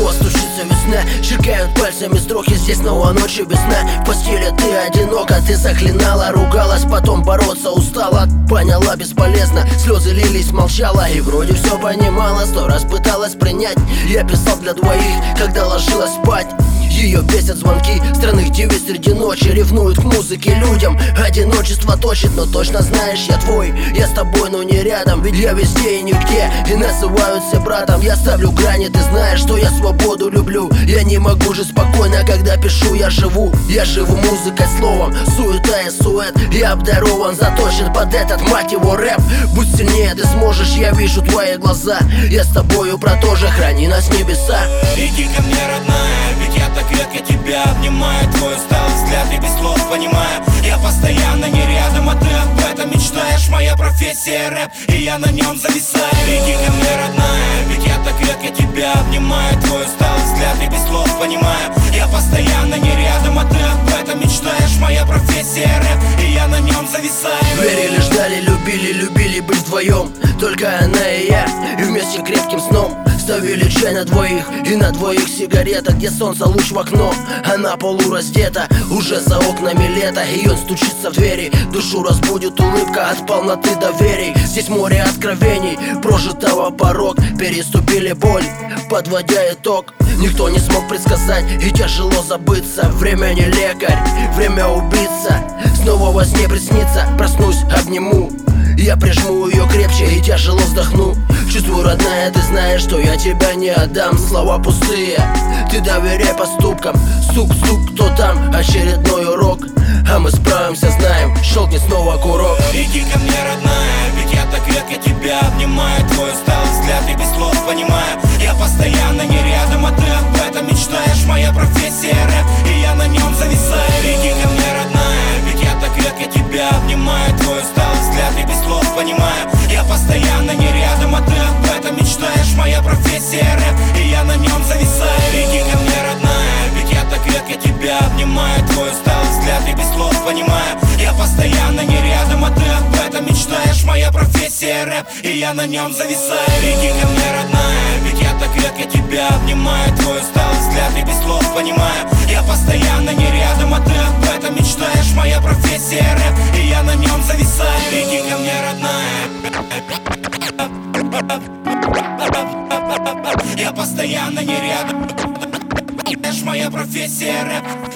снова стучится весна, чиркают пальцами строки, здесь снова ночью без сна. В постели ты одинока, ты заклинала, ругалась, потом бороться устала. Поняла, бесполезно, слезы лились, молчала. И вроде все понимала, 100 раз пыталась принять. Я писал для двоих, когда ложилась спать. Ее бесят звонки странных девиц среди ночи, ревнуют к музыке людям. Одиночество точит, но точно знаешь, я твой. Я с тобой, но не рядом, ведь я везде и нигде. И называют все братом, я ставлю грани. Ты знаешь, что я свободу люблю. Я не могу жить спокойно, когда пишу, я живу музыкой, словом, суета и сует. Я обдарован, заточен под этот, мать его, рэп. Будь сильнее, ты сможешь, я вижу твои глаза. Я с тобою про то же, храни нас небеса. Иди ко мне, родная, ведь я так редко тебя обнимаю. Твой усталый взгляд и без слов понимаю. Я постоянно не рядом, а ты об этом мечтаешь. Моя профессия рэп, и я на нем зависаю. Иди ко мне, родная, ведь я так редко тебя обнимаю. Твой усталый взгляд и без слов понимаю. Я постоянно не рядом, а ты об этом мечтаешь. Моя профессия рэп, и я на нем зависаю. Верили, ждали, любили быть вдвоем, только она и я, и вместе крепким сном ставили чай на двоих, и на двоих сигарета, где солнце луч в окно. Она полураздета, уже за окнами лето. И он стучится в двери, душу разбудит улыбка от полноты доверий. Здесь море откровений, прожитого порог. Переступили боль, подводя итог. Никто не смог предсказать, и тяжело забыться. Время не лекарь, время убийца. Снова во сне приснится, проснусь, обниму. Я прижму ее крепче и тяжело вздохну. Чувствую, родная, ты знаешь, что я тебя не отдам. Слова пустые, ты доверяй поступкам. Стук-стук, кто там? Очередной урок. А мы справимся, знаем, щелкни снова курок. Иди ко мне, родная, ведь я так редко тебя обнимаю. Твой усталый взгляд и без слов понимаю. Я постоянно не рядом, а ты об этом мечтаешь. Моя профессия рэп, и я на нем зависаю. Иди ко мне, родная, ведь я так редко тебя обнимаю. Твой усталый взгляд и без слов понимаю. Я постоянно не рядом, а ты об этом мечтаешь. Моя профессия рэп, и я на нем зависаю. Иди ко мне, родная, ведь я так редко тебя обнимаю. Твой усталый взгляд и без слов понимаю. Я постоянно не рядом, а ты об этом мечтаешь. Моя профессия рэп, и я на нем зависаю. Иди ко мне, родная, ведь я так редко тебя обнимаю. Твой усталый взгляд и без слов понимаю. Я постоянно не рядом, а ты об этом мечтаешь. Моя профессия рэп, и я на нем зависаю. Иди ко мне, родная, я постоянно не рядом. Моя профессия рэп.